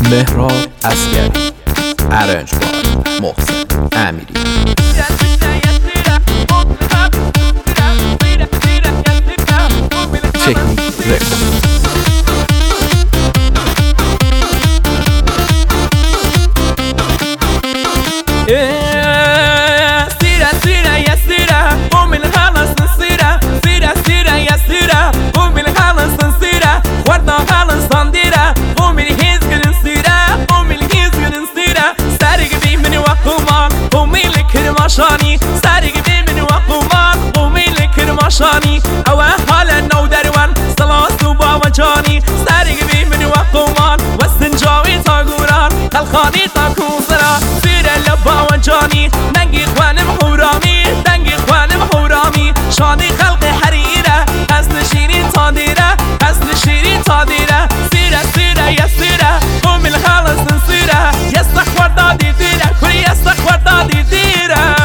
مهراب عسگری، ارنج بای محسن امیری. تکنیک رکورد. سارق بمن وقمان وميل كرماشاني أو حالا نو دروان صلاة وباوجاني سارق بمن وقمان والسنجاوي تاغوران خلخاني تاكوزرا سير لباوجاني دنگي خوانم حورامي دنگي خوانم حورامي شاني خلق حريرة أصل شيرين تاديرة أصل شيرين تاديرة سيرة سيرة يا سيرة قوم الخالص نصيرة يستخور دادي ديرة كل يستخور دادي ديرة.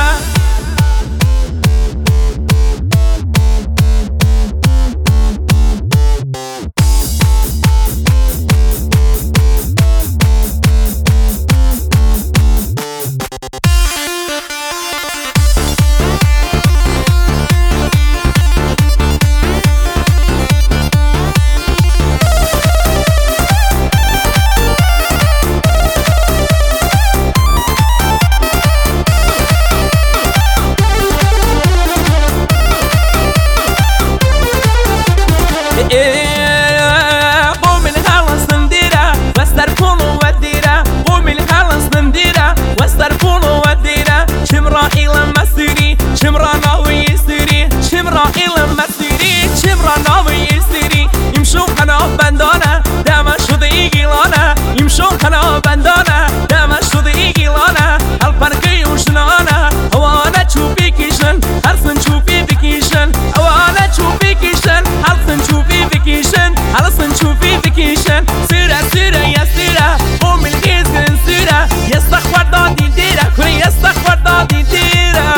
قوم الهالنس نديرة واسترفون وديرة قوم الهالنس نديرة واسترفون وديرة شمرا إلى مسيري شمرا ناوي يسيري شمرا إلى مسيري شمرا ناوي يسيري يمشون أنا بندانة دام شد إيجيلانا يمشون أنا بندانة دام شد إيجيلانا البركي وشنانا وانا تشوفي كيشن هرسن تشوفي فيكيشن وانا تشوفي كيشن هرسن تشوفي فيكيشن هرسن تشوفي فيكيشن سيرة سيرة يا سيرة قوم الجيزن سيرة يستخبر دادي ديرة كل يستخبر دادي ديرة.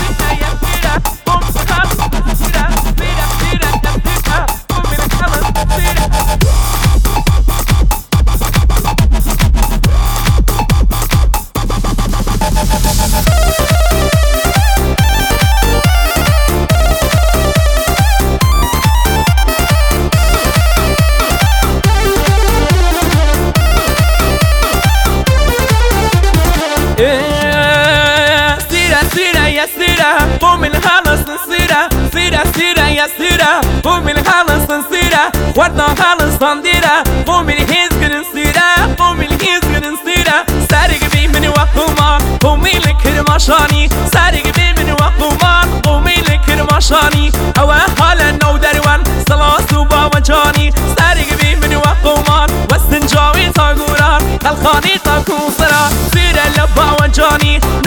قوم الهالنس نصيرة سيرة سيرة يا سيرة قوم الهالنس نصيرة ورنا هالنس نصيرة قوم الهيزن نصيرة قوم الهيزن نصيرة سارق بمن وقمان قومي لكرماشاني سارق بمن وقمان قومي لكرماشاني أو حالا نو دروان صلاة وباوجاني سارق بمن وقمان والسنجاوي تاغوران خلخاني تاكوزرا سيرة لباوجاني